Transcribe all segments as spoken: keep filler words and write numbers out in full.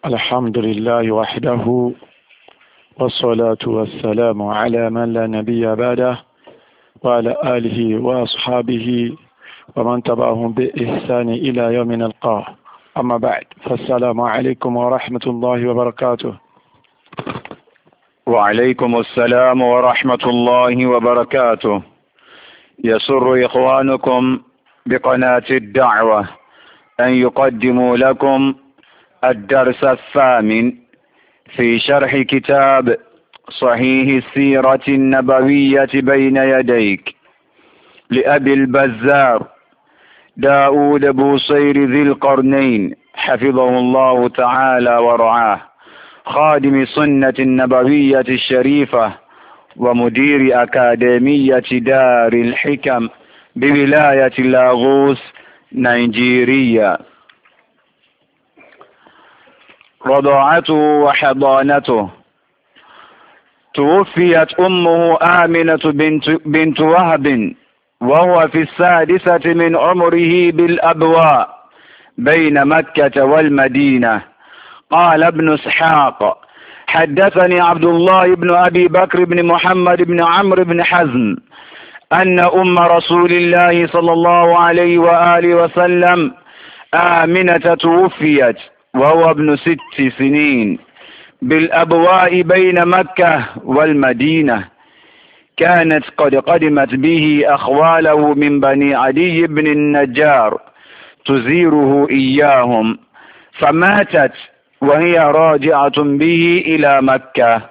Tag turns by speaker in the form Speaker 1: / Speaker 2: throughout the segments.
Speaker 1: الحمد لله وحده والصلاة والسلام على من لا نبي بعده وعلى آله وأصحابه ومن تبعهم بإحسان إلى يوم نلقاه. أما بعد، فالسلام عليكم ورحمة الله وبركاته.
Speaker 2: وعليكم السلام ورحمة الله وبركاته. يسر إخوانكم بقناة الدعوة أن يقدموا لكم الدرس الثامن في شرح كتاب صحيح السيرة النبوية بين يديك لأبي البزار داود بوصير ذي القرنين حفظه الله تعالى ورعاه، خادم سنة النبوية الشريفة ومدير أكاديمية دار الحكم بولاية لاغوس نيجيريا. رضاعته وحضانته. توفيت أمه آمنة بنت, بنت وهب وهو في السادسة من عمره بالأبواء بين مكة والمدينة. قال ابن اسحاق: حدثني عبد الله بن أبي بكر بن محمد بن عمرو بن حزم أن أم رسول الله صلى الله عليه وآله وسلم آمنة توفيت وهو ابن ست سنين بالأبواء بين مكة والمدينة. كانت قد قدمت به أخواله من بني عدي بن النجار تزيره إياهم، فماتت وهي راجعة به إلى مكة.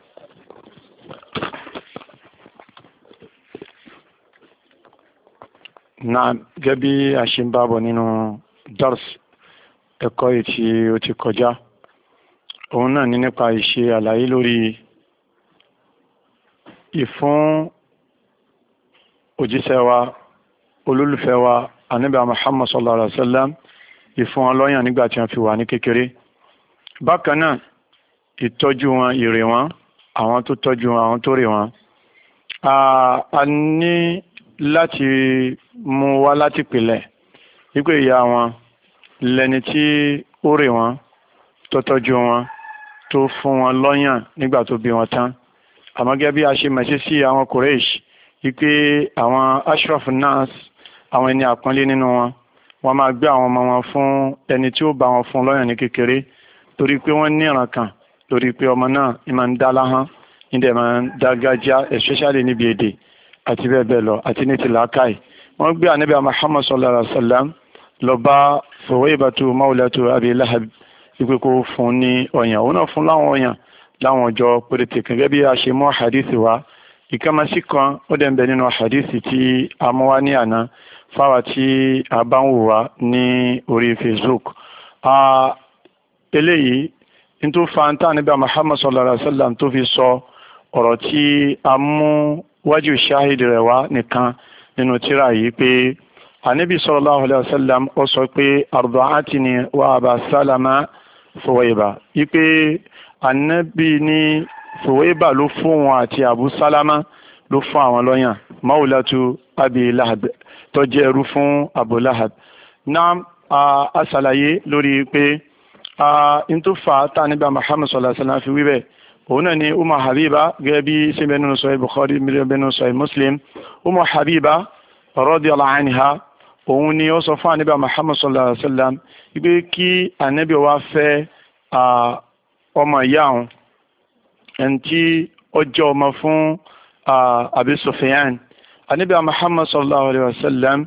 Speaker 1: نعم، جبي عشان بابو نينو درس ẹ̀kọ́ yìí tí ó ti kọjá, òun náà ní nípa ìṣe àlàyé lórí ìfún òjíṣẹ́ wa olólùfẹ́ wa ànábì Muhammad sallallahu alaihi wasallam ìfún ọlọ́yàn nígbà tí wọ́n fi wà ní kékeré. Bákan náà, ìtọ́jú wọn, ìrè wọn, àwọn tó tọ́jú wọn, àwọn tó rè wọn. A ní láti mú wá láti pìlẹ̀ wípé ìyá wọn lẹni tí ó rè wọn, tó tọ́jú wọn, tó fún wọn lọ́yàn nígbà tó bí wọn tán. Àmọ́ gẹ́gẹ́ bí a ṣe mọ̀ sí àwọn Quraysh wípé àwọn ashraf nas, àwọn ẹni àpọ́nlé nínú wọn, wọ́n máa gbé àwọn ọmọ wọn fún ẹni tí ó bá wọn fún lọ́yàn ní kékeré, torí pé wọ́n ní ìran kan lórí pé ọmọ náà ń máa ń dá láhán, nídẹ̀ máa ń dá gájá, especially níbi èdè àti bẹ́ẹ̀ bẹ́ẹ̀ lọ, àti ní ti làákàyè. Wọ́n gbé ànábì Muhammad sallallahu alaihi wasallam lọ bá Suwaybatu maulatu Abi Lahab wípé kó fún ní ọyàn. Òun náà fún láwọn ọyàn láwọn ọjọ́ péréte kan, gẹ́gẹ́ bí a ṣe mú hadith wa. Ìkámasí kan ó dẹ̀ ń bẹ nínú hadith tí a mú wá ní àná fáwa tí a bá ń wò wá ní orí Facebook. Eléyìí ní tó fa ń tà níbi Muhammad sallallahu alaihi wasallam tó fi sọ ọ̀rọ̀ tí a mú wájú ṣáhìdì rẹ̀ wá nìkan nínú tírà yìí pé Ànábì sallallahu alaihi wasallam ó sọ pé arda'atini wa Aba Salama Suwayba, wípé Ànábì ní Suwayba ló fún wọn àti Abu Salama ló fún àwọn lọ́yàn, maulatu Abi Lahab tó jẹ́ ẹrú fún Abu Lahab. Náà a ṣàlàyé lórí pé in tó fà á tà níbi Muhammad sallallahu alaihi wasallam fi wíbẹ̀ òun náà ni Ummu Habiba, gẹ́gẹ́ bí sí bẹ́ẹ̀ nínú Sahih Bukhari, bẹ́ẹ̀ nínú Sahih Muslim. Ummu Habiba radiyallahu anha, òun ni ó sọ fún ànábì Muhammad sallallahu alaihi wasallam wípé kí ànábì wá fẹ́ ọmọ ìyá òun, ẹni tí ó jẹ́ ọmọ fún Abi Sufyan. Ànábì Muhammad sallallahu alaihi wasallam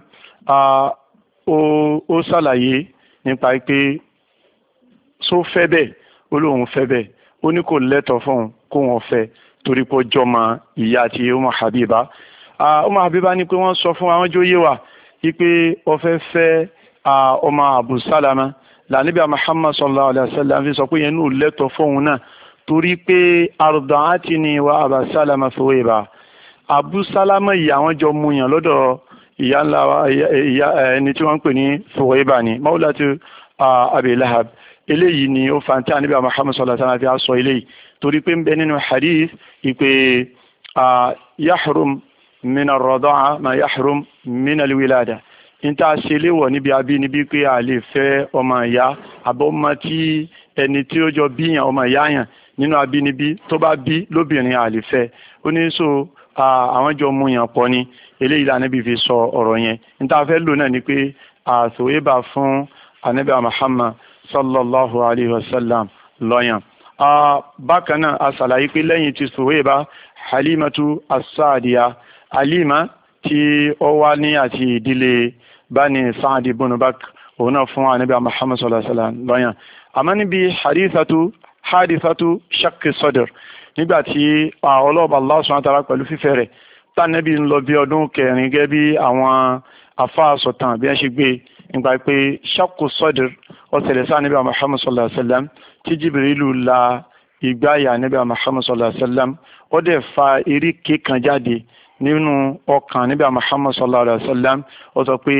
Speaker 1: ó ṣàlàyé nípa pé só fẹ́ bẹ́ẹ̀, ó lóun fẹ́ bẹ́ẹ̀, ó ní kò lẹ́tọ̀ fún kó wọn fẹ́ torí pé ó jọmọ ìyá àti Ummu Habiba. Ummu Habiba ní pé wọ́n sọ fún àwọn jóyè wa wípé ó fẹ́ fẹ́ ọmọ Abu Salama, lànàbí Muhammad sallallahu alaihi wasallam fi sọ pé yẹn ní ò lẹ́tọ̀ fóun náà torí pé arda'atini wa Aba Salama Suwayba. Abu Salama yìí àwọn jọ mú yàn lọ́dọ̀ ìyá ńlá ẹni tí wọ́n ń pè ní Suwayba ní maulatu Abi Lahab. Eléyìí ni ó fa tí ànábì Muhammad sallallahu alaihi wasallam fi sọ eléyìí torí pé ń bẹ nínú hadith ìpè yahrum min ar-rada'a ma yahrum min al-wilada. níta ṣe léwọ̀ níbi abínibí pé a lè fẹ́ ọmọ ìyá àbọ̀mọ tí ẹni tí ó jọ bíyàn ọmọ ìyá yàn nínú abínibí tó bá bí lóbìnrin àlefẹ́ ó ní so àwọn jọ mú yàn pọ̀ ni eléyìí la Ànábì fi sọ ọ̀rọ̀ yẹn níta fẹ́ lò náà ni pé àsòwébà fún Ànábì Muhammad sallallahu alayhi wa sallam lọ́yàn. bákan náà a ṣàlàyé pé lẹ́yìn tí sòwébà Halimatu as-Saadiya Halima tí ó wá ní àti ìdílé Bani Sa'd ibn Bakr òun náà fún Ànábì Muhammad sallallahu alayhi wa sallam lọ́yàn. àmọ́ níbi hadithatu hadithatu shakki sadr nígbà tí ọlọ́ọ̀bà Allah subhanahu wa ta'ala pẹ̀lú fífẹ́ rẹ̀ tánẹ́bí ń lọ bí ọdún kẹrin gẹ́gẹ́ bí àwọn afáàsọ̀tàn bí wọ́n ṣe gbé nígbà pé shakku sadr ọ̀sẹ̀lẹ̀ sáà Ànábì Muhammad sallallahu alayhi wa sallam tí Jibrilu la ìgbáyà Ànábì Muhammad sallallahu alayhi wa sallam ó dẹ̀ fa eríkè kan jáde nínú ọkàn Ànábì Muhammad sallallahu alayhi wa sallam ó sọ pé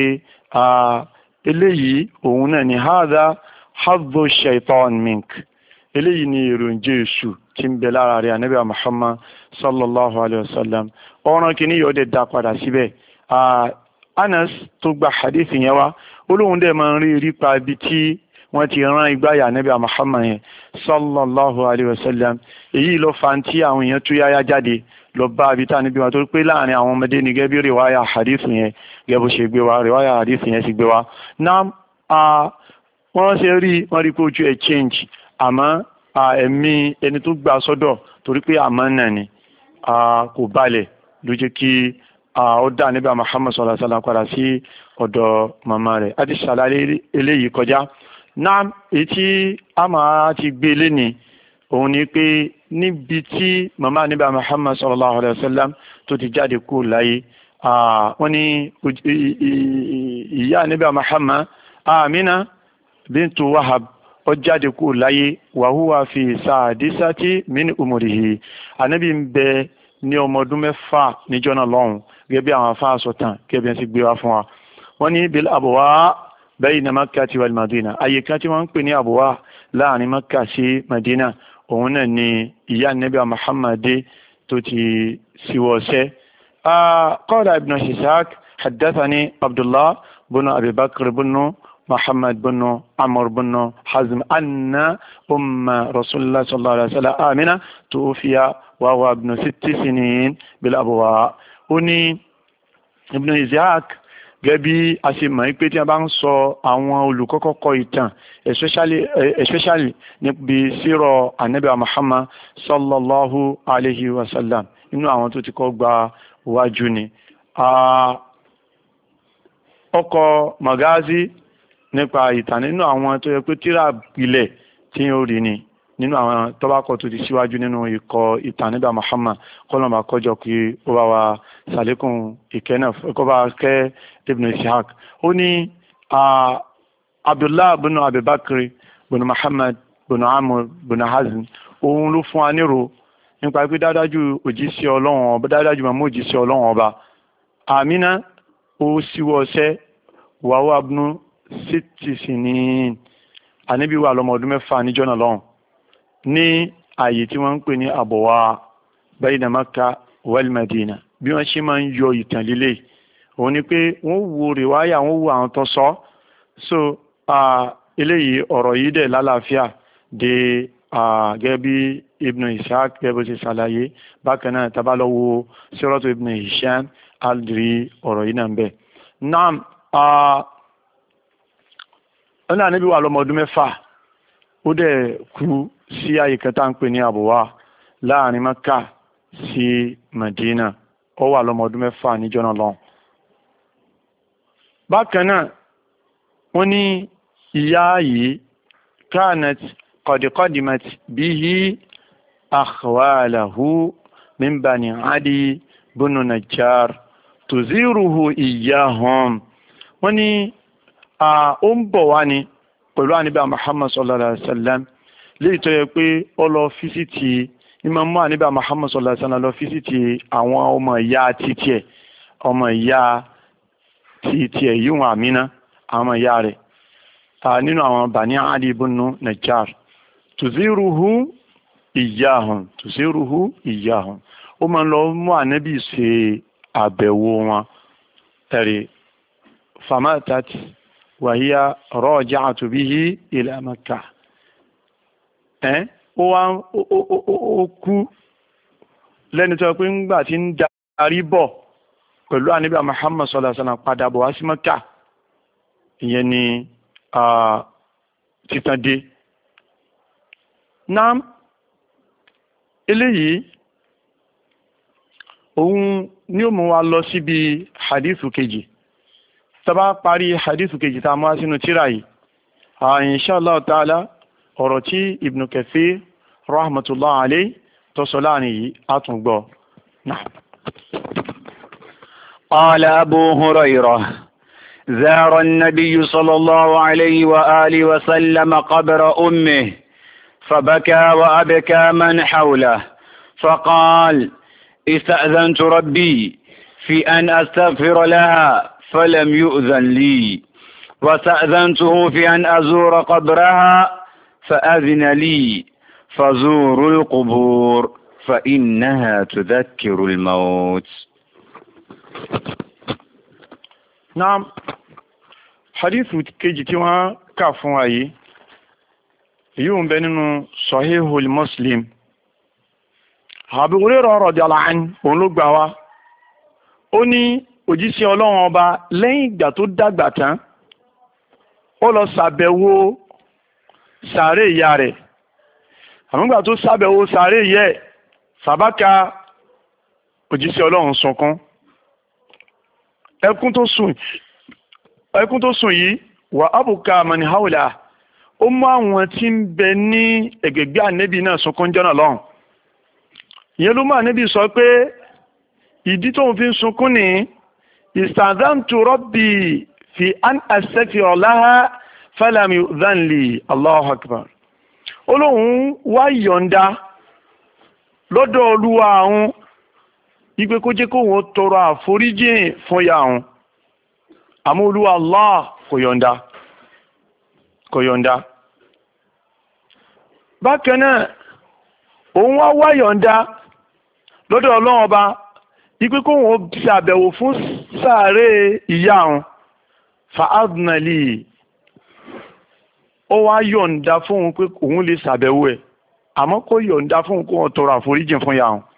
Speaker 1: eléyìí òun náà ni hadha hadhu shaitan mink eléyìí ni èròǹjẹ èṣù tí ń bẹ lára rẹ̀ Ànábì Muhammad sallallahu alayhi wa sallam ọ̀ràn kìíní yóò dẹ̀ dá padà síbẹ̀. Anas tó gba hadith yẹn wá olóhùn dẹ̀ máa ń rí rí pa ibi tí wọ́n ti rán igbáyà Ànábì Muhammad yẹn sallallahu alayhi wa sallam èyí ló fa tí àwọn èèyàn tú yáyá jáde lọ bá ibi tá níbi wọn tó pé láàrin àwọn ọmọdé ní gẹ́gẹ́ bí rìwáyà hadith yẹn gẹ́gẹ́ bó ṣe gbé wa rìwáyà hadith yẹn sì gbé wa. náà wọ́n ṣe rí wọ́n rí pé ojú ẹ̀ change àmọ́ ẹ̀mí ẹni tó gbà sọ́dọ̀ torí pé àmọ́ náà ni kò balẹ̀ ló jẹ́ kí ó dá Ànábì Muhammad sallallahu alaihi wasallam padà sí ọ̀dọ̀ màmá rẹ̀ a ti ṣàlàyé eléyìí kọjá. náà èyí tí a máa ti gbé léni òun ni pé níbi tí màmá Ànábì Muhammad sallallahu alaihi wasallam tó ti jáde kú láyé wọ́n ní ìyá Ànábì Muhammad Amina bintu Wahab ó jáde kú láyé wàhúwà fi sàdísàtì min umurihi Ànábì ń bẹ ní ọmọ ọdún mẹ́fà níjọ́ náà lọ́hùn gẹ́gẹ́ bí àwọn afáà sọ̀tàn gẹ́gẹ́ bí wọ́n ti gbé wá fún wa. wọ́n ní bil abwa bayna Makkah wal Madina àyè kan tí wọ́n ń pè ní abwa láàrin Makkah sí Madina òun náà ni ìyá Ànábì Muhammad tó ti síwọ́sẹ́. qala ibn Ishaq haddathani Abdullah bin Abi Bakr bin محمد بن عمرو بن حزم أن أم رسول الله صلى الله عليه وسلم آمنة توفي وهو ابن ست سنين بالأبواء. أني ابن إسحاق gẹ́bí àṣemọ̀ pé tí a bá ń sọ àwọn olùkọ́kọ́ kọ ìtàn especially especially níbi sírọ̀ Ànábì Muhammad sallallahu alayhi wa sallam inú àwọn tó ti kọ́ gba wájú ni. ọkọ̀ magazi nípa ìtàn nínú àwọn tó yẹ pé tíra ilẹ̀ tí ó rí ni nínú àwọn tọ́bákọ̀ tó ti síwájú nínú ikọ̀ ìtàn Ànábì Muhammad kọ́lọ̀mà kọjọ kí ó bá wa sàlékún ìkẹ́ náà kó bá kẹ́ Ibn Ishaq. ó ní Abdullah bin Abi Bakr bin Muhammad bin Amr bin Hazm òun ló fún wa nírò nípa pé dáadájú òjíṣẹ́ Ọlọ́run ọba dáadájú màmú òjíṣẹ́ Ọlọ́run ọba Amina ó síwọ́ ọṣẹ́ wàhùwà abnú sítì sí ní Ànábì wà lọ́mọ ọdún mẹ́fà níjọ́ náà lọ́hùn ní ààyè tí wọ́n ń pè ní Abwa bayna Makkah wal Madina. bí wọ́n ṣe máa ń yọ ìtàn líle òun ni pé wọ́n wo rìwáyà wọ́n wo àwọn tó sọ so eléyìí ọ̀rọ̀ yìí dẹ̀ lálàáfíà de gẹ́gẹ́ bí Ibn Ishaq gẹ́gẹ́ bó ṣe ṣàlàyé bákan náà tá bá lọ wo Siratu Ibn Hisham aldiri ọ̀rọ̀ yìí náà ń bẹ. naam ọ̀nà Ànábì wà lọ́mọ ọdún mẹ́fà ó dẹ̀ kú sí àyè kẹta ń pè ní Abwa láàrin Mẹ́kà sí Madina ó wà lọ́mọ ọdún mẹ́fà níjọ́ náà lọ́hùn. bákan náà wọ́n ní ìyá yìí kanat qad qadimat bihi akhwalahu min bani Adi bin Najjar tuziruhu iyahum. wọ́n ní ó ń bọ̀ wá ní pẹ̀lú Ànábì Muhammad sallallahu alaihi wasallam léyìí tó yẹ pé ó lọ fíṣítì ìmọ̀ mú Ànábì Muhammad sallallahu alaihi wasallam lọ fíṣítì àwọn ọmọ ìyá títí ẹ̀ ọmọ ìyá títí ẹ̀ yíwọ̀n Àmínà àwọn ọmọ ìyá rẹ̀ nínú àwọn Bani Adi ibn Najjar tuziruhu iyahum tuziruhu iyahum ó máa ń lọ mú Ànábì ṣe àbẹ̀wò wọn ẹ̀rí famatat وهي راجعت به إلى مكة ẹ́ ó wá ó kú lẹ́ni tó pé ńgbà tí ń darí bọ̀ pẹ̀lú ànábì Muhammad sallallahu alaihi wasallam padà bọ̀ wá sí Mẹ́kà ìyẹn ni títàn dé. Náà eléyìí òun ni ó mú wa lọ síbi hadithu kejì. Tá bá parí hadithu kejì tá a mú wá sínú tírà yìí insha Allah ta'ala ọ̀rọ̀ tí Ibn Kathir rahmatullah alayhi tó sọ láàrin yìí á tún gbọ́.
Speaker 2: قال أبو هريرة زار النبي صلى الله عليه وآله وسلم قبر أمه فبكى وأبكى من حوله فقال استأذنت ربي في أن أستغفر لها فلم يؤذن لي واستأذنته في أن أزور قبرها فأذن لي فزوروا القبور فإنها تذكر الموت.
Speaker 1: نعم حديث كيجي وان كافون اي يوم بيننا صحيح المسلم Abu Hurairah radiyallahu anhu òun ló gbà wá ó ní òjíṣẹ́ Ọlọ́run ọba lẹ́yìn ìgbà tó dàgbà tán ó lọ ṣàbẹ̀wò sàréè ìyá rẹ̀ àmọ́ ìgbà tó ṣàbẹ̀wò sàréè yẹ fàbákà òjíṣẹ́ Ọlọ́run sunkún ẹkún tó sùn ẹkún tó sùn yìí wà ábùkà man hawla ó mú àwọn tí ń bẹ ní ẹ̀gbẹ̀gbẹ́ ànẹ́bì náà sunkún jọ́nà lọ́hùn. Ìyẹn ló máa níbi sọ pé ìdí tóun fi ń sunkún ní ista'dhantu rabbi fi an astaghfira laha falam yu'dhan li. Allahu akbar. Ó lóun wá yọ̀ǹda lọ́dọ̀ Olúwa àwọn ìpé kó jẹ́ kóun tọrọ àforíjì fún ya àwọn àmọ́ Olúwa Allah kò yọ̀ǹda kò yọ̀ǹda. Bákan náà òun wá wá yọ̀ǹda lọ́dọ̀ Ọlọ́run ọba ipé kó wọ́n ṣàbẹ̀wò fún sàárè ìyá àwọn fa'adnali ó wá yọ̀ǹda fún òun pé òun lè ṣàbẹ̀wò ẹ̀ àmọ́ kó yọ̀ǹda fún òun kó wọ́n tọrọ àforíjì fún ìyá àwọn.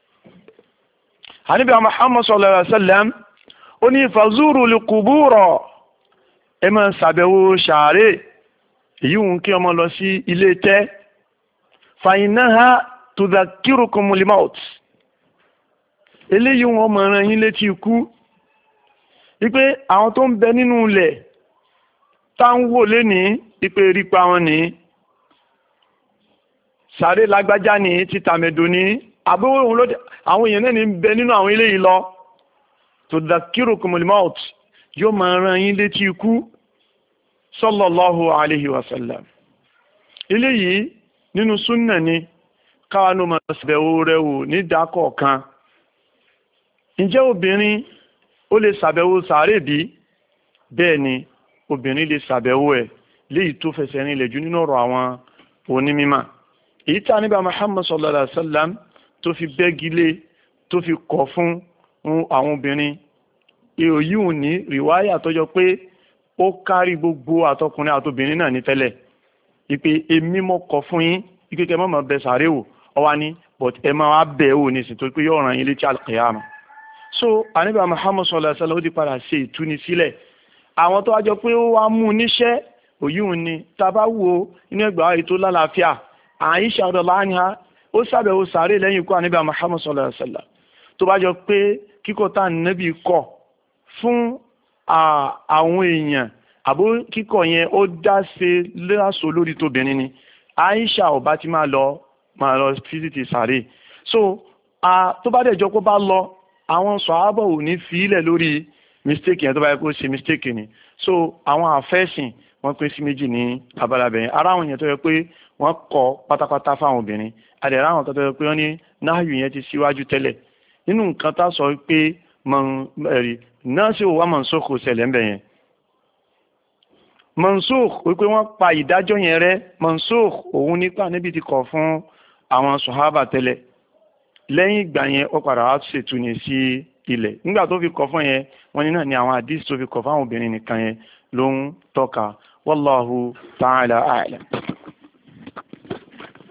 Speaker 1: Ànábì Muhammad sallallahu alaihi wasallam ó ní fazuru likubura ẹ máa ṣàbẹ̀wò sàárè èyí òun kí ọmọ lọ sí ilé tẹ́ fàyínáha tudhakirukumul maut eléyìí wọn mọ̀ ràn yín létí ikú wípé àwọn tó ń bẹ nínú ilẹ̀ tá ń wò léní wípé rípa wọn ní sàárè lágbájá ní títàmẹ̀dò ní àbúrò òun ló àwọn èèyàn náà ní bẹ nínú àwọn eléyìí lọ tudhakirukumul maut yóò mọ̀ ràn yín létí ikú sallallahu alayhi wa sallam. Eléyìí nínú súnnà ni káwánú ma ṣàbẹ̀wò rẹ̀ wò ní dákọ̀ọ̀kan. Ǹjẹ́ obìnrin ó lè ṣàbẹ̀wò sàárè bí? Bẹ́ẹ̀ ni obìnrin lè ṣàbẹ̀wò ẹ̀ léyìí tó fẹsẹ̀ rinlẹ̀ jù nínú ọ̀rọ̀ àwọn onímímà. Èyí tí Ànábì Muhammad sallallahu alaihi wasallam tó fi bẹ́gilé tó fi kọ̀ fún àwọn obìnrin. Èrò yìí ò ní rìwáyà tó jọ pé ó kárí gbogbo àtọkùnrin àtobìnrin náà ní tẹ́lẹ̀. Ìpè èmi mọ̀ kọ̀ fún yín ike kẹ́ mọ́ mọ́ bẹ sàárè wò ọwá ní but ẹ máa wá bẹ̀ wò ní ìsìn tó pé yóò ràn yín létí al-qiyama. So Ànábì Muhammad sallallahu alaihi wasallam ó ti padà ṣe ìtúni sílẹ̀ àwọn tó wájọ pé ó wá mú níṣẹ́ òyìnbó ni tá a bá wo inú ẹgbàá ètò lálàáfíà Àìṣà radhiyallahu anha ó ṣàbẹ̀wò sàárè lẹ́yìn ikú Ànábì Muhammad sallallahu alaihi wasallam tó bá jọ pé kíkọ́ tá Ànábì kọ̀ fún àwọn èèyàn àbó kíkọ̀ yẹn ó dá ṣe láṣọ lórí tóbìnrin ni Aisha ọba ti máa lọ máa lọ fíìsìtì sàárè so tó bá dẹ̀ jọ pé bá lọ àwọn sọ̀hábọ̀ ò ní fílẹ̀ lórí mistake yẹn tó bá yẹ kó ṣe mistake ni so àwọn àfẹ́sìn wọ́n pín sí méjì ní abala bẹ̀yẹn ara àwọn yẹn tó yẹ pé wọ́n kọ̀ pátápátá fáwọn obìnrin àdẹ̀rẹ̀ àwọn kan tó yẹ pé wọ́n ní náàyù yẹn ti síwájú tẹ́lẹ̀ nínú nǹkan tá sọ pé náà sì wà mọ̀nsókò ṣẹlẹ̀ ń bẹ̀yẹn Mansukh wípé wọ́n pa ìdájọ́ yẹn rẹ́ Mansukh òun nípa níbi ti kọ̀ fún àwọn sọ̀hábà tẹ́lẹ̀ lẹ́yìn ìgbà yẹn ó padà wá ṣètò ní sí ilẹ̀ nígbà tó fi kọ̀ fún yẹn wọ́n ní náà ni àwọn àdìs tó fi kọ̀ fún àwọn obìnrin nìkan yẹn ló ń tọ́ka wallahu ta'ala a'lam.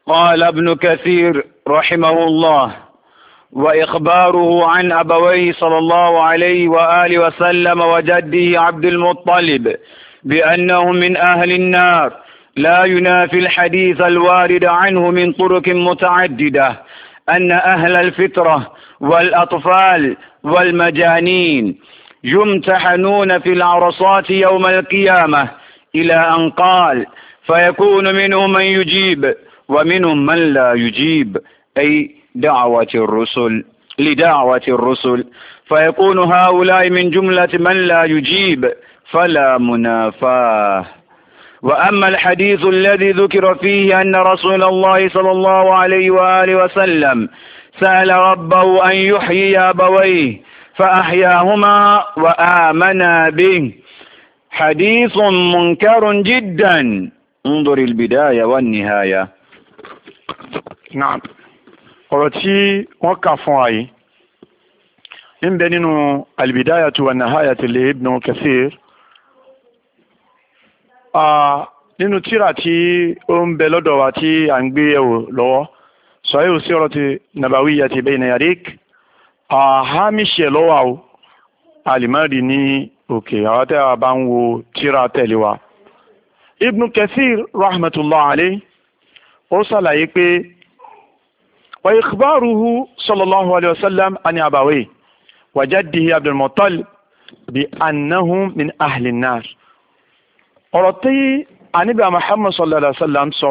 Speaker 2: قال ابن كثير رحمه الله: وإخباره عن أبويه صلى الله عليه وآله وسلم وجده عبد المطلب بأنهم من أهل النار لا ينافي الحديث الوارد عنه من طرق متعددة أن أهل الفطرة والأطفال والمجانين يمتحنون في العرصات يوم القيامة، إلى أن قال: فيكون منهم من يجيب ومنهم من لا يجيب، أي دعوة الرسل لدعوة الرسل، فيكون هؤلاء من جملة من لا يجيب فلا منافاة. وأما الحديث الذي ذكر فيه أن رسول الله صلى الله عليه وآله وسلم سأل ربه أن يحيي أبويه فأحياهما وآمنا به، حديث منكر جدا، انظر البداية والنهاية.
Speaker 1: نعم. ọ̀rọ̀ tí wọ́n kà fún wa yìí ń bẹ nínú al-bidayatu wa nihayatu li Ibn Kathir, nínú tírà tí ó ń bẹ lọ́dọ̀ wa tí à ń gbé yẹ̀wò lọ́wọ́, Sahih Sirati Nabawiyyati bayna yadik, àhámíṣẹ́ lọ́wọ́ o alimari ní òkè àwọn tẹ́ a bá ń wo tírà tẹ̀lé wa. Ibn Kathir rahmatullah alayhi ó ṣàlàyé pé wa ikhbaruhu sallallahu alayhi wa sallam ani abawayhi wa jaddihi Abdul Muttalib bi annahum min ahli an-nar. ọ̀rọ̀ tí Ànábì Muhammad sallallahu alayhi wa sallam sọ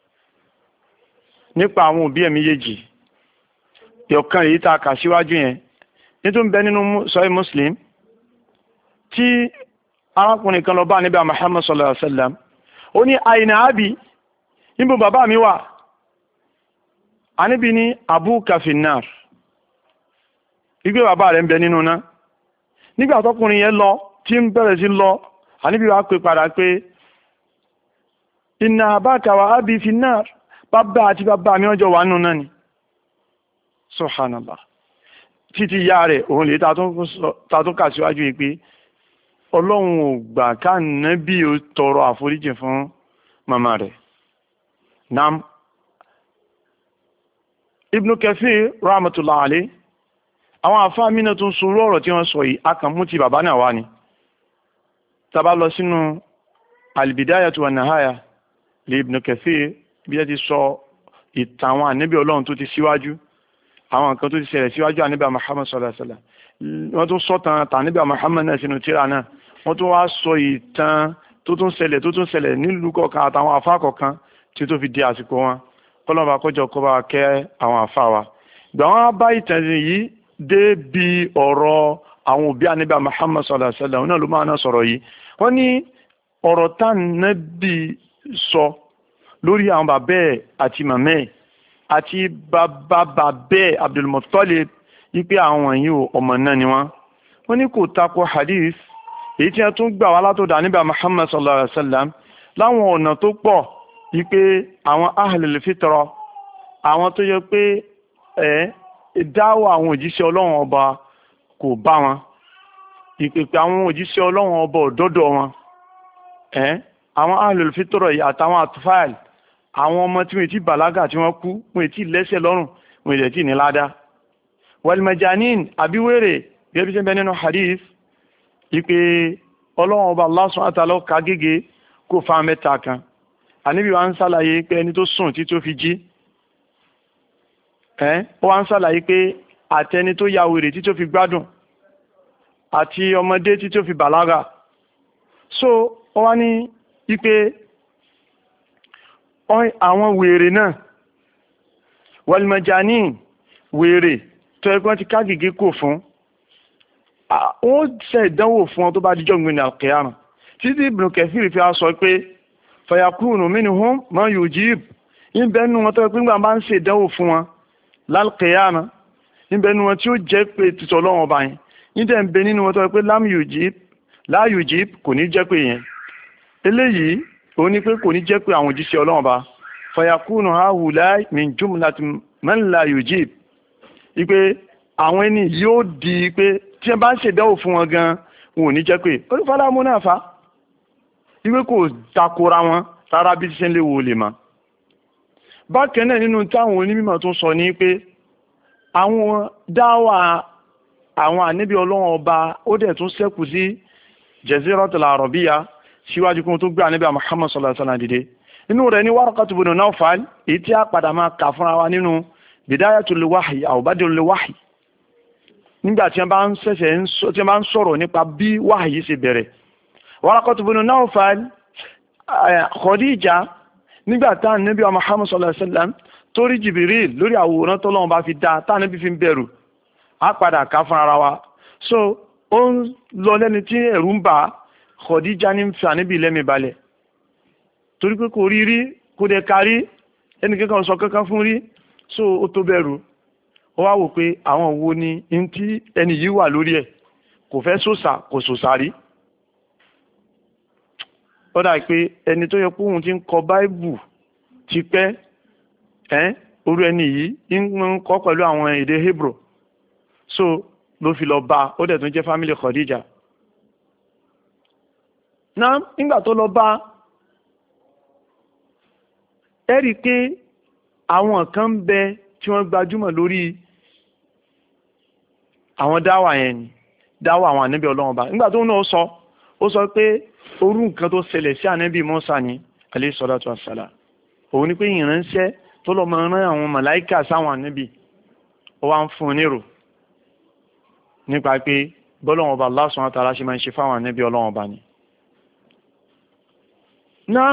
Speaker 1: nípa àwọn òbí ẹ̀ méjèèjì, ìyọ̀kan èyí tá a kà síwájú yẹn nítorí bẹ nínú Sahih Muslim tí arákùnrin kan lọ bá Ànábì Muhammad sallallahu alayhi wa sallam, ó ní àyìnà àbí níbo bàbá mi wà? Ànábì ní abuka finnar, ìgbé bàbá rẹ̀ ń bẹ nínú náà. Nígbà tọkùnrin yẹn lọ tí ń bẹ̀rẹ̀ sí lọ, Ànábì wá pè padà pé inna abaka wa abi finnar, bàbá àti bàbá mi ọjọ́ wà nínú náà ni. Subhanallah. Títí ìyá rẹ̀ òun lè ta tún kà síwájú yìí pé Ọlọ́run ò gbà ká Nábì ó tọrọ àforíjì fún màmá rẹ̀. Nam Ibn Kathir rahmatullah alayhi, àwọn àfáà mìíràn tún sọ ọ̀rọ̀ tí wọ́n sọ yìí, akàmú ti bàbá náà wá ni. Tá bá lọ sínú al-bidayatu wa nihaya li Ibn Kathir, bí ẹ ti sọ ìtàn àwọn ànábì Ọlọ́run tó ti síwájú, àwọn nǹkan tó ti ṣẹlẹ̀ síwájú ànábì Muhammad sallallahu alaihi wasallam. Wọ́n tún sọ tàn ànábì Muhammad náà sínú tírà náà. Wọ́n tún wá sọ ìtàn tó tún ṣẹlẹ̀ tó tún ṣẹlẹ̀ nílùú kọ̀ọ̀kan àtàwọn àfáà kọ̀ọ̀kan tí tó fi di àsìkò wọn. Kọ́lọ́ba kọjọ kó bá kẹ́ àwọn àfáà wa. Ìgbà wọn bá ìtàn yìí dé bí ọ̀rọ̀ àwọn òbí ànábì Muhammad sallallahu alaihi wasallam náà ló máa ná sọ̀rọ̀ yìí. Wọ́n ní ọ̀rọ̀ tá Nábì sọ lórí àwọn bàbá ẹ̀ àti màmá ẹ̀ àti bàbá bàbá ẹ̀ Abdul Muttalib wípé àwọn yìí ò ọmọ náà ni wọ́n. Wọ́n ní kò tako hadith èyí tí wọ́n tún gbà wá látọ̀dọ̀ ànábì Muhammad sallallahu alaihi wasallam láwọn ọ̀nà tó pọ̀ wípé àwọn ahlul fitra, àwọn tó yẹ pé ẹ̀ dáwọ́ àwọn òjíṣẹ́ Ọlọ́run ọba kò bá wọn, ìpèpè àwọn òjíṣẹ́ Ọlọ́run ọba òdọ́dọ̀ wọn, ẹ̀ àwọn ahlul fitra yìí àtàwọn àtúfáàlì, àwọn ọmọ tí wọ́n ti bàlágà tí wọ́n kú, wọ́n ti lẹ́sẹ̀ lọ́rùn, wọ́n ti ti ní ládá. wal majanin àbíwèrè gẹ́gẹ́ bí sẹ́ńbẹ́ nínú hadith ìpè Ọlọ́run ọba Allah subhanahu wa ta'ala ká gègé kó fa mẹ́ta kan. Ànábì wa ń ṣàlàyé pé ẹni tó sùn tí tó fi jí, ẹ́ ó wá ń ṣàlàyé pé àtẹni tó ya wèrè tí tó fi gbádùn àti ọmọdé tí tó fi bàlágà. So ó wá ní wípé àwọn wèrè náà wal majanin, wèrè tó ẹgbọ́n ti ká gègé kò fún, wọ́n ṣe ìdánwò fún ọ tó bá dijọ́ gbìn ní al-qiyamah. Títí Ibn Kathir fi sọ pé fayakunu minhum man yujib, ìbẹ̀ nínú wọn tó ẹgbẹ́ gbà bá ń ṣe ìdánwò fún wọn lal-qiyamah, ìbẹ̀ nínú wọn tí ó jẹ́ pé títọ́ Ọlọ́run ọba yẹn, ìdẹ̀ ń bẹ nínú wọn tó ẹgbẹ́ lam yujib la yujib kò ní jẹ́ pé yẹn. Eléyìí òun ni pé kò ní jẹ́ pé àwọn òjíṣẹ́ Ọlọ́run ọba fayakunu haulai min jumlati man la yujib, ìpè àwọn ẹni yóò di pé tí ẹ bá ń ṣèdánwò fún wọn gan wọn ò ní jẹ́ pé olùfàlà múnáfà, ìwé kò takora wọn rárá bí ṣe ń lè wo lè mọ́. bákan náà nínú táwọn onímọ̀ tún sọ ní pé àwọn dáwà àwọn ànábì Ọlọ́run ọba ó dẹ̀ tún ṣẹ́kù sí Jaziratul Arabiyya síwájú kí wọ́n tó gbé ànábì Muhammad sallallahu alaihi wasallam dìde. Inú rẹ̀ ní Waraqatu ibn Nawfal èyí tí a padà máa kà fúnra wa nínú Bidayatul Wahyi aw Badrul Wahyi nígbà tí wọ́n bá ń ṣẹ̀ṣẹ̀ tí wọ́n bá ń sọ̀rọ̀ nípa bí wahyi ṣe bẹ̀rẹ̀. Waraqatu ibn Nawfal Khadija nígbà tá ànábì Muhammad sallallahu alaihi wasallam torí Jibril lórí àwòrán tọ́lọ́run bá fi dá tá ànábì fi ń bẹ̀rù á padà ká fún ara wa. So ó ń lọ lẹ́ni tí ẹ̀rù ń bà Khadija ní fi ànábì lẹ́mìí balẹ̀ torí pé kò rí rí kò dẹ̀ kárí ẹnì kankan sọ kankan fún rí, so ó tó bẹ̀rù. Ó wá wò pé àwọn wo ni n tí ẹni yìí wà lórí ẹ̀ kò fẹ́ sòsà kò sòsà rí. Ó dà pé ẹni tó yẹ kó òun ti ń kọ báìbù ti pẹ́ ẹ́ orú ẹni yìí ń kọ́ pẹ̀lú àwọn èdè Hebrew, so ló fi lọ bá ó dẹ̀ tún jẹ́ fámílì Khadija. Náà nígbà tó lọ bá ẹ rí pé àwọn kan ń bẹ tí wọ́n gbajúmọ̀ lórí àwọn dáwà yẹn ni dáwà àwọn ànábì Ọlọ́run ọba. Nígbà tó náà sọ ó sọ pé orú nǹkan tó ṣẹlẹ̀ sí ànábì Mùsá ní alayhi salatu wassalam, òun ni pé ìránṣẹ́ tó lọ máa rán àwọn màláíkà sáwọn ànábì ó wá ń fún un nírò nípa pé bọ́lọ́run ọba Allah subhanahu wa ta'ala ṣe máa ń ṣe fáwọn ànábì Ọlọ́run ọba ni. Náà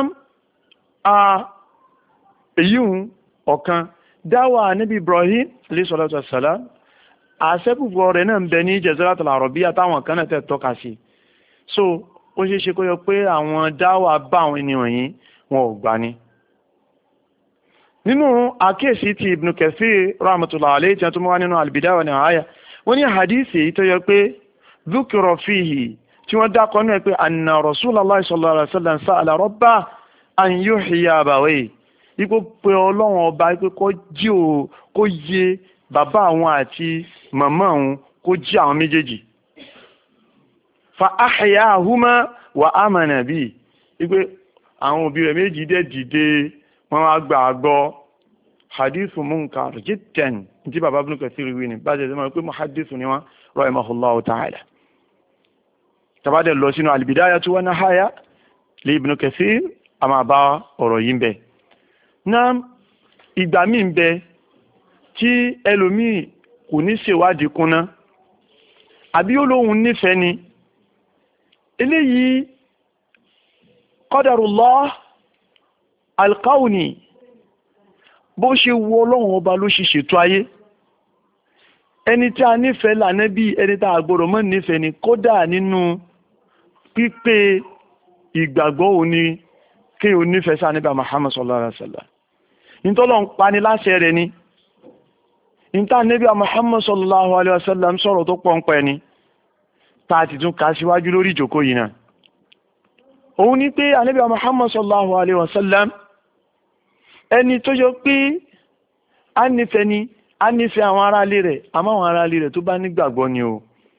Speaker 1: èyí ń ọ̀kan dáwà ànábì Ibrahim alayhi salatu wassalam àṣẹ́kùgbọ́ rẹ̀ náà ń bẹ ní Jaziratul Arabiyya táwọn kan náà tẹ̀ tọ́ka sí. So ó ṣe é ṣe kó yọ pé àwọn dáwà bá àwọn ènìyàn yìí wọn ò gbà ní. Nínú àkíyèsí ti Ibn Kathir rahmatullahi alayhi tí a tún mú wá nínú al-Bidaya wa Nihaya, wọ́n ní hadisi tó yẹ pé dhukira fihi tí wọ́n dákọ̀ náà pé anna Rasulullah sallallahu alaihi wasallam sa'ala rabbahu an yuhyiya abawayhi, ipò pé Ọlọ́run ọba pé kó jí o kó yé bàbá àwọn àti màmá àwọn kó jí àwọn méjèèjì. Fa ahyahuma wa amana bi, ipé àwọn òbí rẹ̀ méjì dẹ̀ dìde wọ́n wá gbà gbọ́. Hadithu munkar jiddan tí bàbá Ibn Kathir wí ni bá jẹ́ sẹ́mọ̀ pé muhaddithu ni wọ́n rahimahullahu ta'ala. Tàbádẹ̀ lọ sínú al-Bidayatu wa Nihaya li Ibn Kathir a máa bá ọ̀rọ̀ yìí ń bẹ. Náà ìgbà míì ń bẹ tí ẹlòmíì kò ní ṣèwádìí kúnná àbí olóhun nífẹ̀ẹ́ ni eléyìí qadarullah al-kawni bó ṣe wo Ọlọ́run ọba ló ṣe ṣètò ayé. Ẹni tí a nífẹ̀ẹ́ l'Ànábì ẹni tí a gbọ́dọ̀ mọ́ nífẹ̀ẹ́ ni kódà nínú pípé ìgbàgbọ́ òní kí o nífẹ̀ẹ́ sí Ànábì Muhammad sallallahu alaihi wasallam. Ìtọ́lọ̀ ń pani láṣẹ rẹ̀ ni ìta Ànábì Muhammad sallallahu alaihi wasallam sọ̀rọ̀ tó pọ̀ ń pẹ́ ni ta ti tún ká síwájú lórí ìjòkó yìí náà. Òun ni pé Ànábì Muhammad sallallahu alaihi wasallam ẹni tó yọ pé a nífẹ̀ẹ́ ni a nífẹ̀ẹ́ àwọn ará ilé rẹ̀ àmọ́ àwọn ará ilé rẹ̀ tó bá nígbàgbọ́ ni o.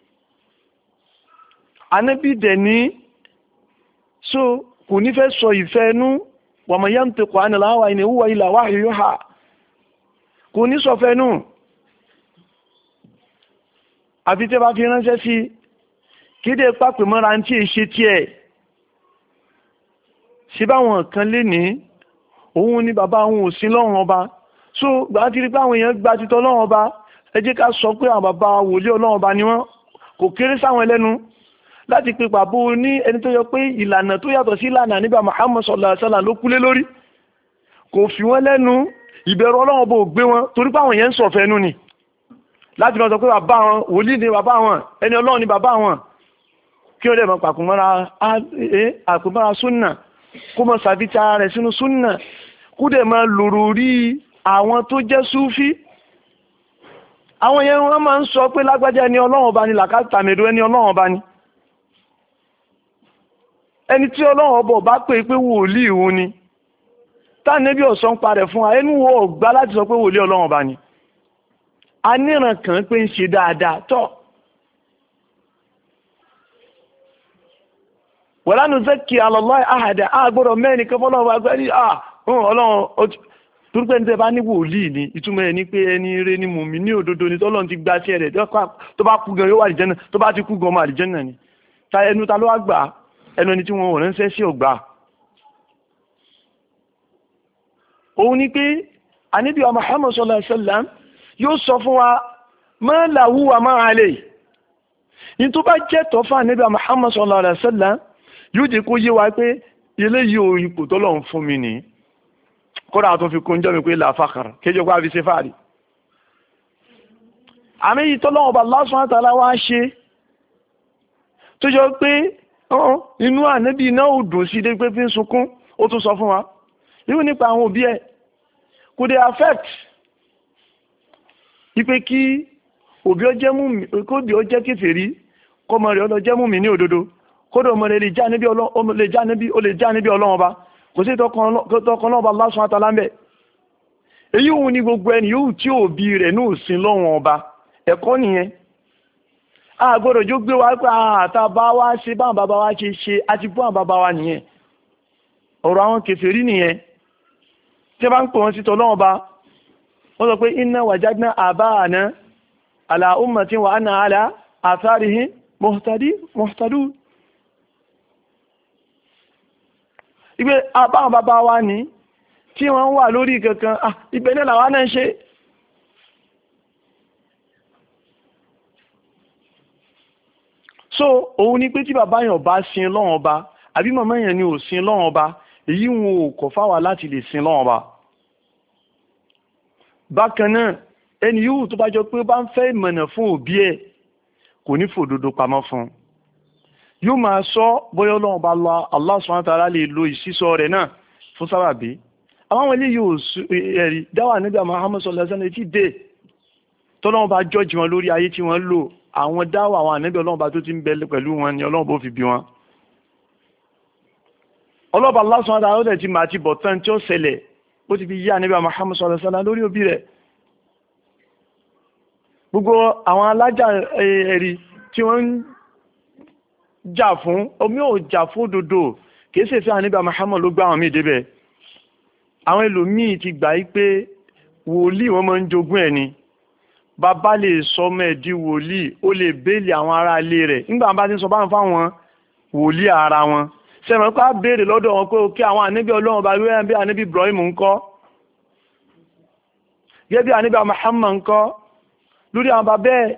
Speaker 1: Ànábì dẹ̀ ní so kò ní fẹ́ sọ ìfẹ́ ẹnu wa ma yantiqu anil hawa in huwa illa wahyun yuha, kò ní sọ fẹ́ nù àfi tẹ́ bá fi ránṣẹ́ sí kéde pápẹ́ mọ́ra ń tí ì ṣe tiẹ̀. Ṣé báwọn kan lé ní òun ni bàbá òun ò sin lọ́run ọba, so gbà tí rí pé àwọn èèyàn gba títọ́ lọ́run ọba, ẹ jẹ́ ká sọ pé àwọn bàbá wòlíì Ọlọ́run ọba ni wọ́n, kò kéré sáwọn ẹlẹ́nu láti pe pàbó ní ẹni tó yọ pé ìlànà tó yàtọ̀ sí ìlànà níbà Muhammad sallallahu alaihi wasallam ló kúlé lórí, kò fi wọ́n lẹ́nu, ìbẹ̀rù Ọlọ́run ọba ò gbé wọn torí pé àwọn èèyàn ń sọ̀fẹ́ nù ni láti máa sọ pé bàbá wọn wòlíì ni bàbá wọn, ẹni Ọlọ́run ni bàbá wọn, kí ó dẹ̀ mọ́ pàkùnmọ́ra súnnà kó mọ́ sàbítà rẹ̀ sínú súnnà kó dẹ̀ máa lòrò rí àwọn tó jẹ́ súfí. Àwọn yẹn wọ́n máa ń sọ pé lágbájá ẹni Ọlọ́run ọba ni làkàtàmẹ̀dù ẹni Ọlọ́run ọba ni. Ẹni tí Ọlọ́run ọba bá pè pé wòlíì òun ni tánẹ́bí ọ̀sán parẹ̀ fún wa ẹnu wo ọ̀gbá láti sọ pé wòlíì Ọlọ́run ọba ni. A níran kàn pé ń ṣe dáadáa tọ́. wala nuzakki ala Allahi ahada, a gbọ́dọ̀ mẹ́rin kan fọ́lọ́run bá gbẹ́ ní à ọlọ́run torí pé ní tẹ́ bá ní wòlíì ni ìtumọ̀ ẹ̀ ní pé ẹni eré ni mùmí ní òdodo ni tọ́lọ́run ti gba sí ẹ̀rẹ̀ tó bá kú gan yóò wà àlìjẹ́nà tó bá ti kú gan ọmọ àlìjẹ́nà ni ta ẹnu ta ló wá gbà ẹnu ẹni tí wọn ò ránṣẹ́ sí ọgbà. òun ni pé ànábì wa Muhammad sallallahu alaihi wasallam yóò sọ fún wa ma lahu wa ma alayhi ní tó bá jẹ́ tọ́ fún ànábì wa Muhammad sallallahu alaihi wasallam yóò jẹ́ kó yé wa pé eléyìí ò ipò tọ́lọ́run fún mi nìyí kódà tó fi kúnjọ́ mi pé làfàkàrà kéjọ pé a fi ṣe fàárí. àmì yìí tọ́lọ́wọ́ bá Allah subhanahu wa ta'ala wá ṣe tó jọ pé inú ànábì náà ò dùn sí dé pé fi ń sunkún ó tún sọ fún wa irú nípa àwọn òbí ẹ̀ kò dé affect ipe kí òbí ó jẹ́ mùmí kóbi ó jẹ́ kèfèrí kọ́mọ rẹ̀ ó lọ jẹ́ mùmí ní òdodo kódà ọmọ rẹ̀ lè já níbi ọlọ́run ọba kò sí tọkàn náà bá Allah subhanahu wa ta'ala ń bẹ̀. èyí òun ni gbogbo ẹni yóò tí òbí rẹ̀ ní òsín lọ́wọ́n ọba ẹ̀kọ́ nìyẹn. a gbọ́dọ̀ jó gbé wa pé àtàbá wa ṣe báwọn bàbá wa ṣe ṣe àti bú àwọn bàbá wa nìyẹn. ọ̀rọ̀ àwọn kèfèrí nìyẹn. tí a bá ń pè wọ́n sí tọ́lọ́wọ́n ọba wọ́n sọ pé inna wajadna aba'ana ala ummatin wa anna ala atharihim muhtadun. ìgbé àbáwọn bàbá wa ní tí wọ́n wà lórí kankan ibẹ̀ náà làwọn náà ń ṣe. so òun ni pé tí bàbá yẹn bá sin lọ́wọ́n ọba àbí màmá yẹn ni ò sin lọ́wọ́n ọba èyí wọn ò kọ̀ fáwa láti lè sin lọ́wọ́n ọba. bákan náà ẹni yòówù tó bá jọ pé bá ń fẹ́ ìmọ̀nà fún òbí ẹ̀ kò ní fòdodo pamọ́ fún un yóò máa sọ bóyá ọlọ́run bá lọ Allah subhanahu wa ta'ala lè lo ìsísọ rẹ̀ náà fún sábàbí àwọn àwọn eléyìí ò ẹ̀rí dáwà níbi Muhammad sallallahu alaihi wasallam tí dé tọ́lọ́run bá jọ́jì wọn lórí ayé tí wọ́n lò àwọn dáwà àwọn ànábì ọlọ́run bá tó ti ń bẹ pẹ̀lú wọn ni ọlọ́run bó fi bí wọn. ọlọ́run bá Allah subhanahu wa ta'ala ó dẹ̀ ti máa ti bọ̀ tán tí ó ṣẹlẹ̀ ó ti fi yí ànábì Muhammad sallallahu alaihi wasallam lórí òbí rẹ̀. gbogbo àwọn alájà ẹ̀rí tí wọ́n ń jà fún omi ò jà fún òdodo kìí ṣe fẹ́ ànábì Muhammad ló gbá àwọn míì débẹ̀ àwọn ẹlòmíì ti gbà yí pé wòlíì wọn máa ń jogún ẹ̀ ni bàbá lè sọ ọmọ ẹ̀ di wòlíì ó lè béèlì àwọn ará ilé rẹ̀ nígbà bá ti sọ báwọn fáwọn wòlíì ara wọn sẹ́wọ̀n ká béèrè lọ́dọ̀ wọn pé òkè àwọn ànábì ọlọ́run bá wíwẹ́ bí ànábì Ibrahim ń kọ́ gẹ́gẹ́ bí ànábì Muhammad ń kọ́ lórí àwọn bàbá ẹ̀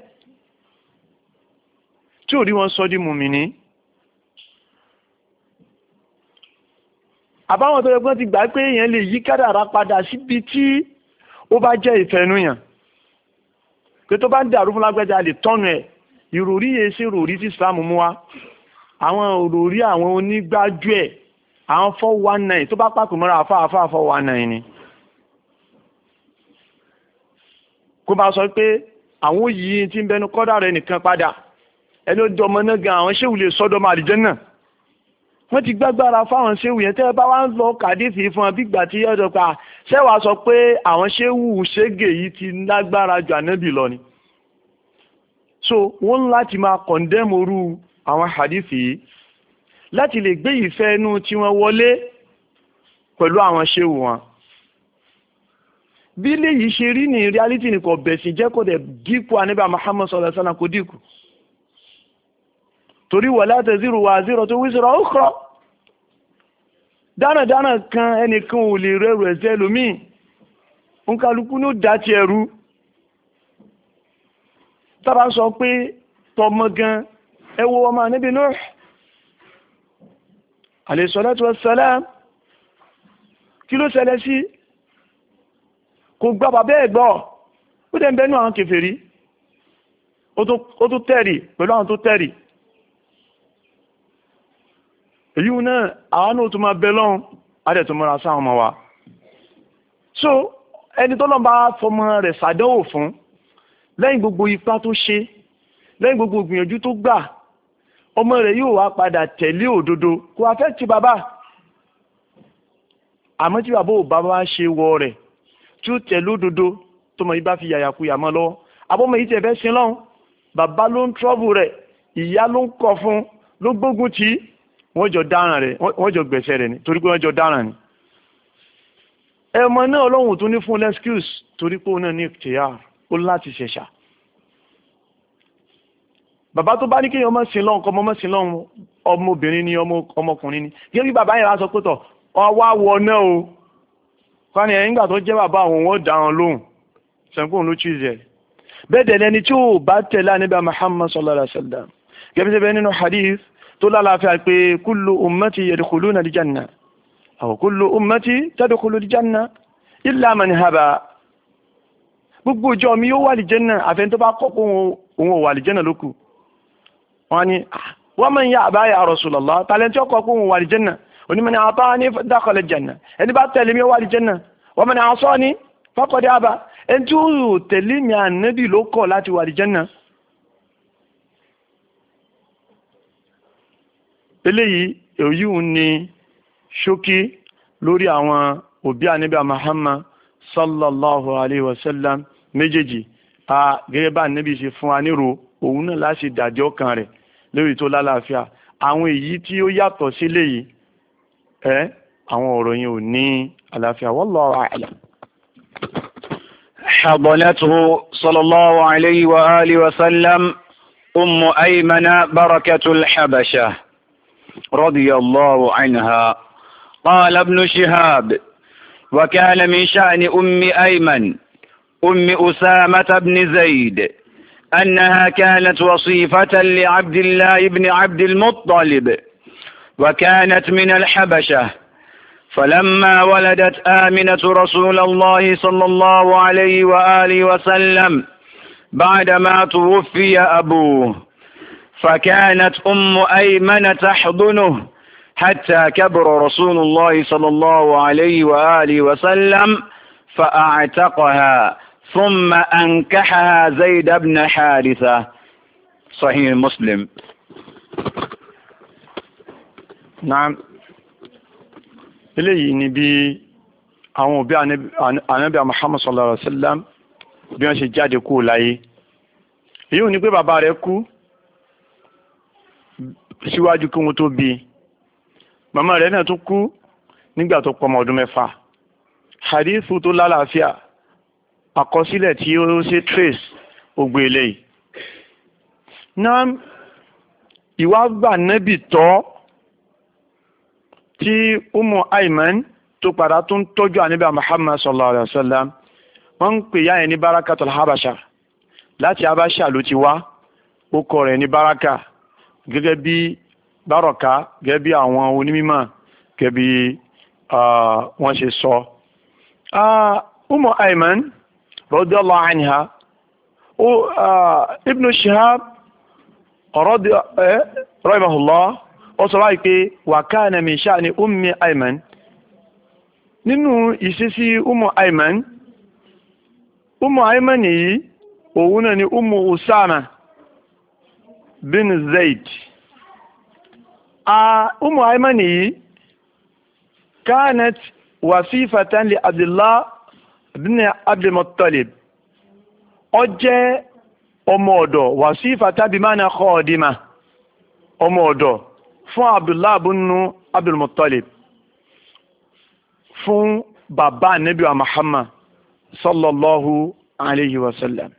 Speaker 1: tí ò rí wọn sọ di mùmìnì. àbáwọn tó yẹ kó ti gbà pé èèyàn lè yí kádàrá padà síbi tí ó bá jẹ́ ìfẹ́núyàn pé tó bá ń dàrú fún lágbẹ́jà lè tọ́nu ẹ̀ ìròrí yẹn sí ìròrí tí Islam mú wa àwọn ìròrí àwọn onígbájú ẹ̀ àwọn four one nine tó bá pàpè mọ́ra àfa àfa four one nine ni kó bá sọ pé àwọn yìí tí ń bẹnu kọ́dà rẹ̀ nìkan padà ẹni ó dọmọ náà gan àwọn ṣéwù lè sọ́dọ̀ máa àlìjẹ́ náà wọ́n ti gbágbára fáwọn ṣéwù yẹn tẹ́ ẹ bá wá ń lọ kàdífì fún ọ bí ìgbà tí ọ̀dọ̀ pa ṣẹ́wàá sọ pé àwọn ṣéwù ṣégè yìí ti lágbára ju ànábì lọ ni. so wọ́n ń láti máa kọ̀ndẹ́mù orú àwọn hadithi yìí láti lè gbé ìfẹ́ inú tí wọ́n wọlé pẹ̀lú àwọn ṣéwù wọn. bí léyìí ṣe rí ní reality ní kò bẹ̀sìn jẹ́ kó dẹ̀ dínkù ànábì Muhammad sallallahu alaihi wasallam kò dínkù torí wala taziru waziratu wizra ukhra dánadáná kan ẹnìkan ò lè rẹrù ẹ̀ṣẹ̀ lómi nkálukú ní ó dá ti ẹrú tábà sọ pé tọmọ gan ẹwọ ọmọ Ànábì Nuh alayhi salatu wassalam kí ló ṣẹlẹ̀ sí kò gbá bàbá ẹ̀ gbọ́ ó dẹ̀ ń bẹ́nu àwọn kèfèrí ó tó tẹ̀rì pẹ̀lú àwọn tó tẹ̀rì èyí náà àwọn náà tó máa bẹ lọ́hùn adẹ̀ tó mọ́ra sáwọn ọmọ wa so ẹni tó lọ́n bá fọmọ rẹ̀ ṣàdánwò fún lẹ́yìn gbogbo ipá tó ṣe lẹ́yìn gbogbo ìgbìyànjú tó gbà ọmọ rẹ̀ yóò wá padà tẹ̀lé òdodo kò wá fẹ́ ti bàbá àmọ́ tí bàbá ò bá wá ṣe wọ rẹ̀ tí ó tẹ̀lé òdodo tó mọ̀ yí bá fi yàyàkuyà mọ́ lọ́wọ́ àbọ̀mọ̀ yìí tẹ̀ fẹ́ sin lọ́hùn bàbá ló ń trọ́bù rẹ̀ ìyá ló ń kọ̀ fún ló gbógun tì í wọ́n jọ dáràn rẹ̀ wọ́n jọ gbẹ̀sẹ̀ rẹ̀ ni torí pé wọ́n jọ dáràn ni. ẹmọ náà Ọlọ́run tún ní fún excuse torí pé òun náà ní ìtìyà ó láti ṣẹ̀ṣà. bàbá tó bá ní kéèyàn ọmọ sin lọ́hùn kọ́ ọmọ sin lọ́hùn ọmọbìnrin ni ọmọkùnrin ni gẹ́gẹ́ bí bàbá yẹn á sọ pé tọ̀ ọwọ́ àwọ̀ náà o fani ẹ̀yìn gbà tó jẹ́ bàbá àwọn wọn dá wọn lóhùn sẹ́ńkùn ló chíìzì ẹ̀. bẹ́ẹ̀ dẹ̀ lẹni tí ó bá tẹ̀lé Ànábì Muhammad sallallahu alaihi wasallam gẹ́gẹ́ bí bẹ́ẹ̀ nínú hadith tó lálàáfíà pé kullu ummati yadkhuluna al-janna aw kullu ummati tadkhulu al-janna illa man haba. gbogbo ìjọ mi yóò wà al-janna àfẹ́ni tó bá kọ́ pé òun ò wà al-janna lókù. wọ́n ní wa man ya'ba ya Rasulullah tàlẹ́ntì ọkọ̀ pé òun wà al-janna onímọ̀ ni ata'ani dakhala al-janna ẹni bá tẹ̀lé mi ó wà al-janna wa man 'asani faqad aba ẹni tí ó tẹ̀lé mi Ànábì ló kọ̀ láti wà al-janna. eléyìí èyí ni ṣókí lórí àwọn òbí Ànábì Muhammad sallallahu alayhi wa sallam méjèèjì a gẹ́gẹ́ bá Ànábì ṣe fún wa nírò òun náà láti dájọ́ kan rẹ̀ lórí tó lálàáfíà. àwọn èyí tí ó yàtọ̀ sílé yìí ẹ́ àwọn ọ̀rọ̀ yẹn ò ní àlàáfíà wallahu a'lam.
Speaker 2: حضنته صلى الله عليه وآله وسلم أم أيمن بركة الحبشة رضي الله عنها. قال ابن شهاب: وكان من شأن أم أيمن أم أسامة بن زيد أنها كانت وصيفة لعبد الله بن عبد المطلب وكانت من الحبشة. فلما ولدت آمنة رسول الله صلى الله عليه وآله وسلم بعدما توفي أبوه فكانت أم أيمن تحضنه حتى كبر رسول الله صلى الله عليه وآله وسلم فأعتقها ثم أنكحها زيد بن حارثة. صحيح مسلم.
Speaker 1: نعم. eléyìí ni bí àwọn òbí Ànábì Muhammad sallallahu alaihi wasallam bí wọ́n ṣe jáde kú láyé. èyí ò ní pé bàbá rẹ̀ kú síwájú kí wọ́n tó bí màmá rẹ̀ náà tún kú nígbà tó pọmọ ọdún mẹ́fà. hadithu tó lálàáfíà àkọsílẹ̀ tí ó ṣe trace ògbé eléyìí. náà ìwà gbà Nábì tọ́ tí Ummu Ayman tó padà tó ń tọ́jú Ànábì Muhammad sallallahu alaihi wasallam wọ́n ń pè yá ẹ̀ ní Barakatul Habasha láti Habasha ló ti wá ó kọ rẹ̀ ní Baraka gẹ́gẹ́ bí Baraka gẹ́gẹ́ bí àwọn onímọ̀ gẹ́gẹ́ bí wọ́n ṣe sọ. Ummu Ayman radiyallahu anha Ibn Shihab rahimahullah ó sọ báyìí pé wa kana min sha'ni Ummi Ayman nínú ìṣesí Ummu Ayman Ummu Ayman yìí òun náà ni Ummu Usama bin Zaid. Ummu Ayman yìí kanat wasifatan li Abdullah bin Abdul Muttalib ó jẹ́ ọmọ ọ̀dọ̀ wasifatan bi mana khadima ọmọ ọ̀dọ̀ fún Abdullah ibn Abdul Muttalib fún bàbá Ànábì wa Muhammad sallallahu alayhi wa sallam.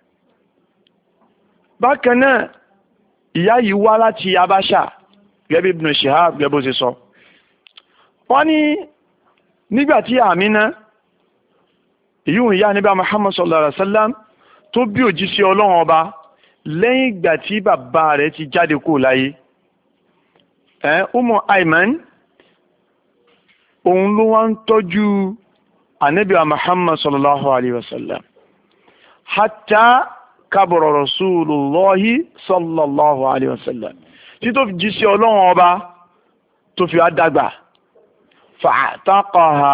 Speaker 1: bákan náà ìyá yìí wá láti Habasha gẹ́gẹ́ bí Ibn Shihab gẹ́gẹ́ bó ṣe sọ. wọ́n ní nígbàtí Àmínà ìyún ìyá Ànábì Muhammad sallallahu alayhi wa sallam tó bí òjíṣẹ́ Ọlọ́run ọba lẹ́yìn ìgbà tí bàbá rẹ̀ ti jáde kó láyé. Ummu Ayman òun ló wá ń tọ́jú Ànábì Muhammad sallallahu alayhi wa sallam hatta kabara Rasulullahi sallallahu alayhi wa sallam tí tó fi jíṣẹ́ Ọlọ́run ọba tó fi àdàgbà fa'taqaha.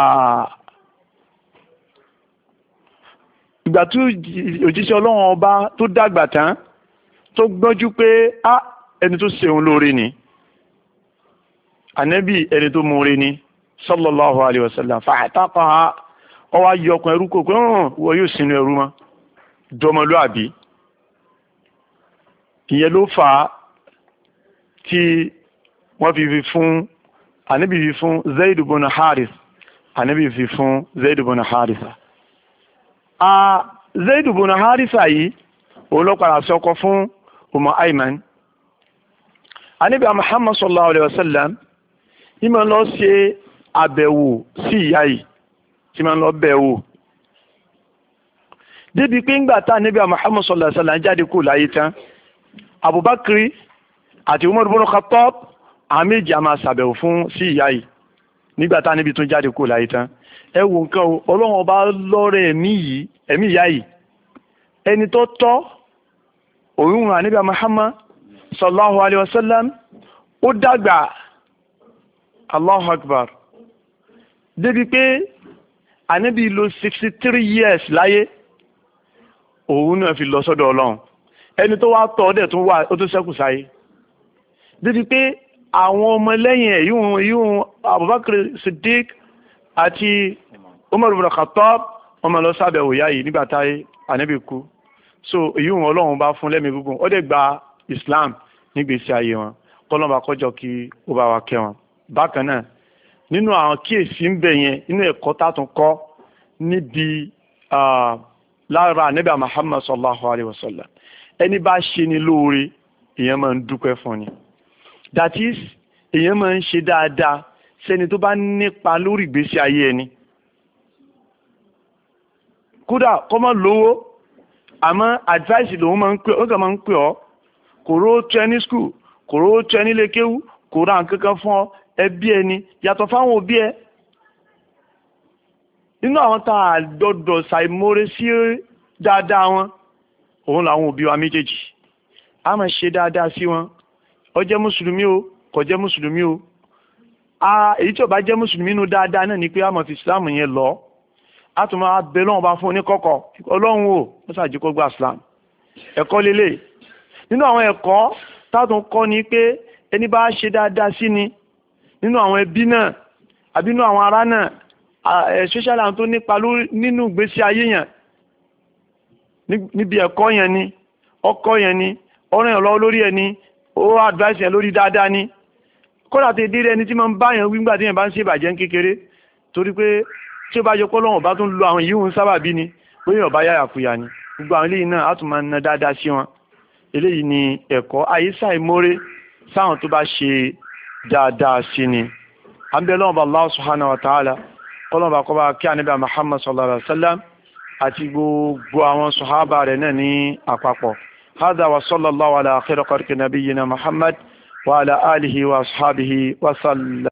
Speaker 1: ìgbà tí òjíṣẹ́ Ọlọ́run ọba tó dàgbà tán tó gbọ́njú pé á ẹni tó ṣeun lóore ni Ànábì ẹni tó múre ni sallallahu alayhi wa sallam fa'taqaha ó wá yọ ọkùn ẹrú kò pé hàn wọ́n yóò sínú ẹrú mọ́ dọmọlúàbí. ìyẹn ló fà á tí wọ́n fi fi fún Ànábì fi fún Zaid ibn Harith ànábì fi fún Zaid ibn Haritha. a Zaid ibn Haritha yìí òun ló padà sọkọ fún Umm Ayman. ànábì Muhammad sallallahu alayhi wa sallam ìmọ̀ lọ ṣe àbẹ̀wò sí ìyá yìí tí máa ń lọ bẹ̀ wò débi pé ńgbà tá ànábì Muhammad sallallahu alayhi wa sallam jáde kú láyé tán Abubakar àti Umar ibn Khattab àméjì a máa ṣàbẹ̀wò fún sí ìyá yìí nígbà tá níbi tún jáde kó láyé tán. ẹ wo nǹkan o ọlọ́run ọba lọ́rẹ̀ ẹ̀mí yìí ẹ̀mí ìyá yìí ẹni tó tọ́ òun ànábì Muhammad sallallahu alayhi wa sallam ó dàgbà Allahu Akbar débi pé ànábì lò sixty three years láyé òun náà fi lọ sọ́dọ̀ ọlọ́run ẹni tó wá tọ́ ọdẹ tó wà ó tó ṣẹ́kù sáyé débi pé àwọn ọmọ lẹ́yìn ẹ̀ yíwọ̀n yíwọ̀n Abubakar Siddiq àti Umar ibn Khattab ọmọ lọ sábẹ̀wò yá yìí nígbà táyé ànábì kú so yíwọ̀n ọlọ́run bá fún lẹ́mìí gúngùn ó dẹ̀ gba Islam nígbèsí ayé wọn kọ́lọ́mbà kọjọ kí ó bá wa kẹ́ wọn. bákan náà nínú àwọn kíyèsí ń bẹ yẹn nínú ẹ̀kọ́ tá tún kọ́ níbi lára ànábì Muhammad sallallahu alayhi wa sallam ẹni bá ṣe ni lóore èèyàn máa ń dúpẹ́ fún ni that is èèyàn máa ń ṣe dáadáa sẹ́ni tó bá nípa lórí ìgbésí ayé ẹni kódà kọ́ mọ́ lówó àmọ́ advice lòun máa ń pè ọ́ kàn máa ń pè ọ́ kò rówó training school kò rówó training lékéwú kò ra nǹkan kan fún ọ ẹbí ẹni yàtọ̀ fáwọn òbí ẹ nínú àwọn tá a dọ̀dọ̀ ṣàìmóore sí dáadáa wọn òun làwọn òbí wa méjèèjì a máa ṣe dáadáa sí wọn ó jẹ́ mùsùlùmí o kò jẹ́ mùsùlùmí o a èyí tí ó bá jẹ́ mùsùlùmí nínú dáadáa náà ni pé a máa fi islam yẹn lọ a tún máa bẹ lọ́wọ́ bá fún oníkọ̀kọ̀ ọlọ́run o ó ṣàjẹ́ kó gba islam ẹ̀kọ́ lélẹ̀ nínú àwọn ẹ̀kọ́ táàtún kọ́ ni pé ẹni bá ṣe dáadáa sí ni nínú àwọn ẹbí náà àbí nínú àwọn ará náà especially àwọn tó nípa nínú ìgbésí ayé yẹn níbi ẹ̀kọ́ yẹn ni ọkọ yẹn ni ọ̀rẹ́ yẹn lọ́wọ́ lórí ẹni ó advice yẹn lórí dáadáa ni kódà tí ìdílé ẹni tí máa ń bá yẹn wí nígbà tí yẹn bá ń ṣe ìbàjẹ́ kékeré torí pé tí ó bá yẹ kó lọ́wọ́ bá tún lo àwọn yìí ń sábà bí ni bóyá ọba yáyà kúya ni gbogbo àwọn eléyìí náà á tún máa na dáadáa sí wọn eléyìí ni ẹ̀kọ́ àyíṣà ìmórè sáwọn tó bá ṣe dáadáa sí ni àbẹ̀ lọ́wọ́ bá Allah subhanahu wa ta'ala kọ́lọ́wọ́ bá kọ́ bá kí ànábì Muhammad sallallahu alaihi wa sallam àti gbogbo àwọn sọ̀hábà rẹ̀ náà ní àpapọ̀. هذا وصلى الله على خير خلق نبينا محمد وعلى آله وأصحابه وسلم.